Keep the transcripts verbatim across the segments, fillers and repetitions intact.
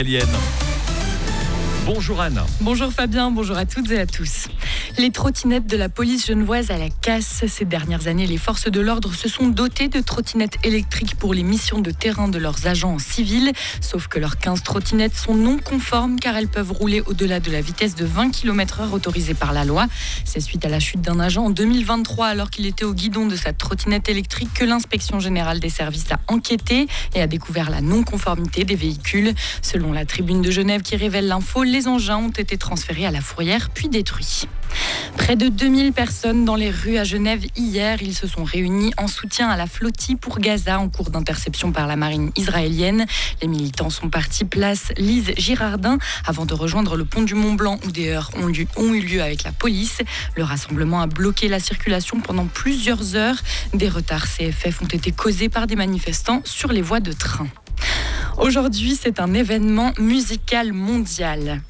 Eliane. Bonjour Anne. Bonjour Fabien, bonjour à toutes et à tous. Les trottinettes de la police genevoise à la casse. Ces dernières années, les forces de l'ordre se sont dotées de trottinettes électriques pour les missions de terrain de leurs agents en civil. Sauf que leurs quinze trottinettes sont non conformes car elles peuvent rouler au-delà de la vitesse de vingt kilomètres heure autorisée par la loi. C'est suite à la chute d'un agent en deux mille vingt-trois alors qu'il était au guidon de sa trottinette électrique que l'inspection générale des services a enquêté et a découvert la non-conformité des véhicules. Selon la Tribune de Genève qui révèle l'info, les engins ont été transférés à la fourrière puis détruits. Près de deux mille personnes dans les rues à Genève hier. Ils se sont réunis en soutien à la flottille pour Gaza en cours d'interception par la marine israélienne. Les militants sont partis place Lise Girardin avant de rejoindre le pont du Mont-Blanc où des heurts ont, lieu, ont eu lieu avec la police. Le rassemblement a bloqué la circulation pendant plusieurs heures. Des retards C F F ont été causés par des manifestants sur les voies de train. Aujourd'hui, c'est un événement musical mondial.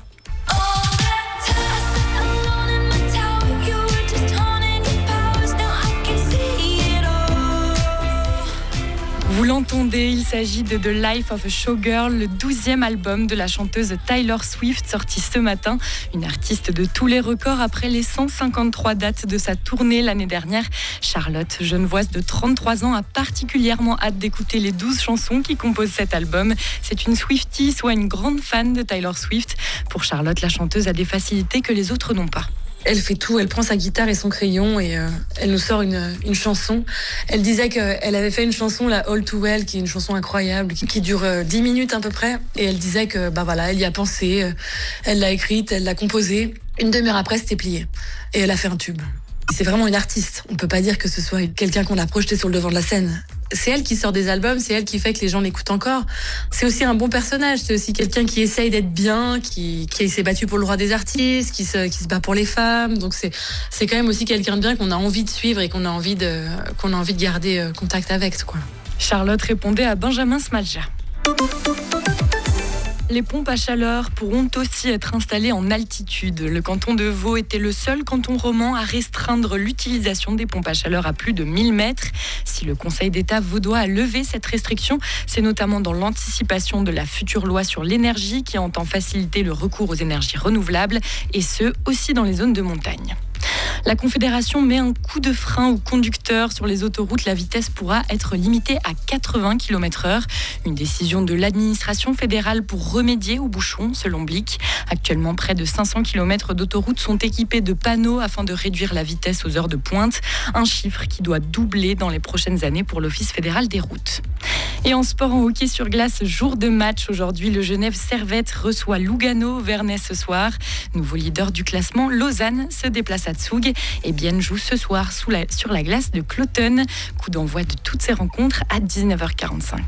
Vous l'entendez, il s'agit de The Life of a Showgirl, le douzième album de la chanteuse Taylor Swift, sorti ce matin. Une artiste de tous les records après les cent cinquante-trois dates de sa tournée l'année dernière. Charlotte, genevoise de trente-trois ans, a particulièrement hâte d'écouter les douze chansons qui composent cet album. C'est une Swiftie, soit une grande fan de Taylor Swift. Pour Charlotte, la chanteuse a des facilités que les autres n'ont pas. Elle fait tout, elle prend sa guitare et son crayon et euh, elle nous sort une, une chanson. Elle disait qu'elle avait fait une chanson, la All Too Well, qui est une chanson incroyable, qui, qui dure euh, dix minutes à peu près. Et elle disait que, bah voilà, elle y a pensé, euh, elle l'a écrite, elle l'a composée. Une demi-heure après, c'était plié. Et elle a fait un tube. C'est vraiment une artiste. On peut pas dire que ce soit quelqu'un qu'on a projeté sur le devant de la scène. C'est elle qui sort des albums, c'est elle qui fait que les gens l'écoutent encore. C'est aussi un bon personnage, c'est aussi quelqu'un qui essaye d'être bien, qui, qui s'est battu pour le droit des artistes, qui se, qui se bat pour les femmes. Donc c'est, c'est quand même aussi quelqu'un de bien qu'on a envie de suivre et qu'on a envie de, qu'on a envie de garder contact avec, quoi. Charlotte répondait à Benjamin Smalja. Les pompes à chaleur pourront aussi être installées en altitude. Le canton de Vaud était le seul canton roman à restreindre l'utilisation des pompes à chaleur à plus de mille mètres. Si le Conseil d'État vaudois a levé cette restriction, c'est notamment dans l'anticipation de la future loi sur l'énergie qui entend faciliter le recours aux énergies renouvelables, et ce, aussi dans les zones de montagne. La Confédération met un coup de frein aux conducteurs. Sur les autoroutes, la vitesse pourra être limitée à quatre-vingts kilomètres heure. Une décision de l'administration fédérale pour remédier aux bouchons, selon Blick. Actuellement, près de cinq cents kilomètres d'autoroutes sont équipés de panneaux afin de réduire la vitesse aux heures de pointe. Un chiffre qui doit doubler dans les prochaines années pour l'Office fédéral des routes. Et en sport, en hockey sur glace, jour de match aujourd'hui, le Genève Servette reçoit Lugano Vernet ce soir. Nouveau leader du classement, Lausanne se déplace à Zug et Bienne joue ce soir sous la, sur la glace de Cloton. Coup d'envoi de toutes ces rencontres à dix-neuf heures quarante-cinq.